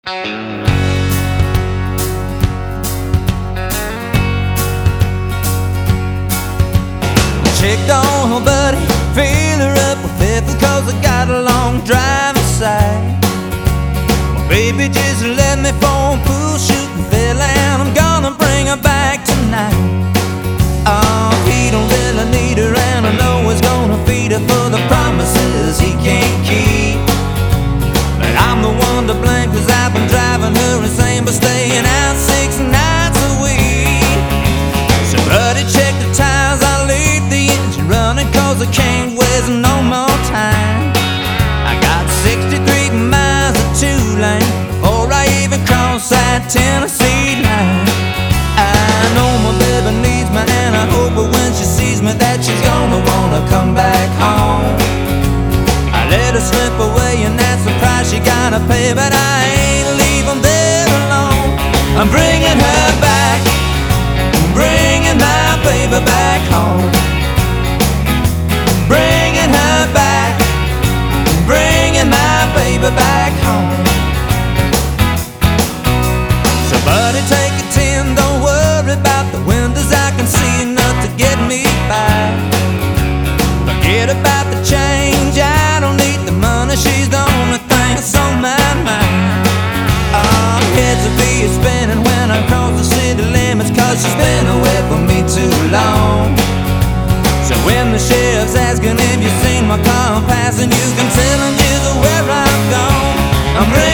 Checked on her buddy, fill her up with petrol, cause I got a long drive inside. Well, baby, just let me phone pool shooting fell, and I'm gonna bring her back tonight. Oh, he don't really need her, and I know he's gonna feed her for the promises he can't keep. But I'm the one to blame, cause I've been driving her insane by staying out 6 nights a week. So buddy, check the tires, I'll leave the engine running, cause I can't waste no more time. I got 63 miles of 2-lane before I even cross that Tennessee line. I know my baby needs me, and I hope that when she sees me that she's gonna wanna come back home. I let her slip away and that's the price she gotta pay, but I ain't leaving there alone. I'm bringing her back, bringing my baby back home. Bringing her back, bringing my baby back home. So buddy, take a 10, don't worry about the windows, I can see enough to get me by. Forget about the change, I don't need the money, she's the only thing that's on my mind. Oh, heads will be spinning when I cross the city limits, cause she's been away from me too long. So when the sheriff's asking if you've seen my car passing, you can tell him just where I've gone. I'm ready.